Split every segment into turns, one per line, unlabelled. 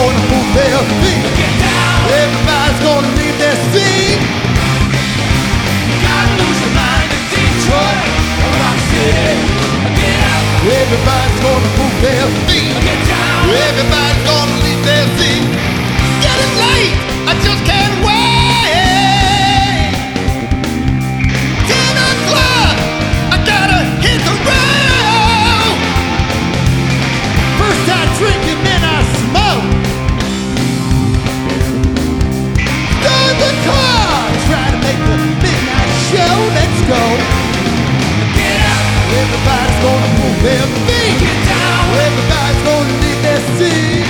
gonna move their feet. Everybody's gonna leave their seat. Gotta lose your mind in Detroit or Rock City. Get out. Everybody's gonna move their feet. Get down. Everybody's gonna leave their seat. Getting late, I just can't wait. 10 o'clock, I gotta hit the road. First I drink and then I smoke. Start the car, try to make the midnight show. Let's go. Get out. Everybody's gonna move their feet. Get down. Everybody's gonna leave their seat.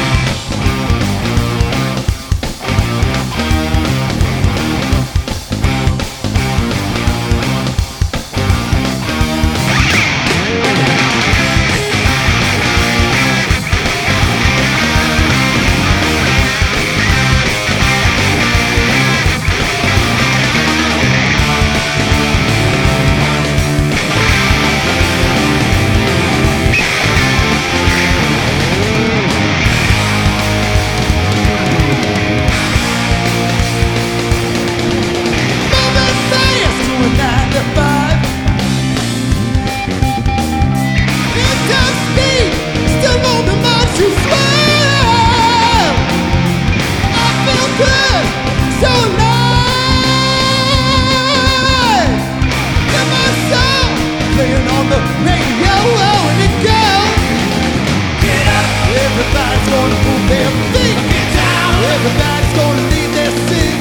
Everybody's gonna move their feet. Get down. Everybody's gonna leave their seat.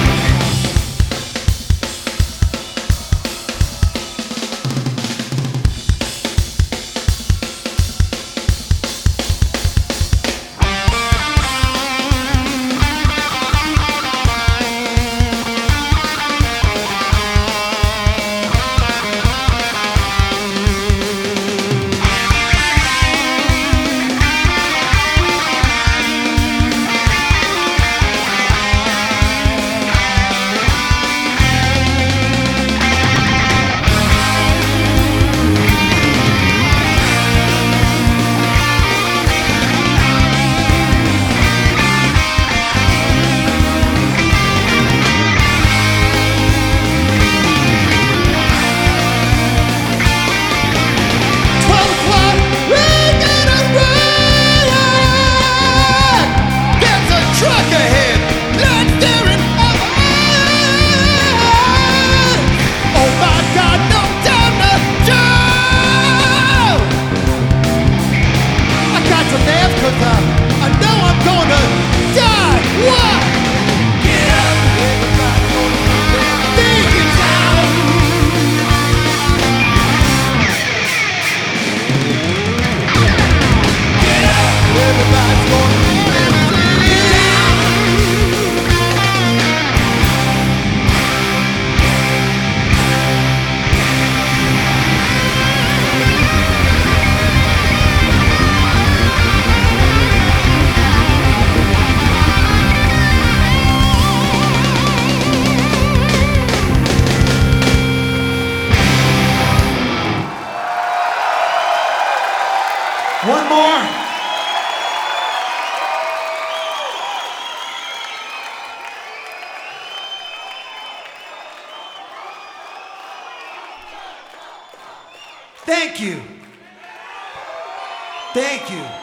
One more. Thank you. Thank you.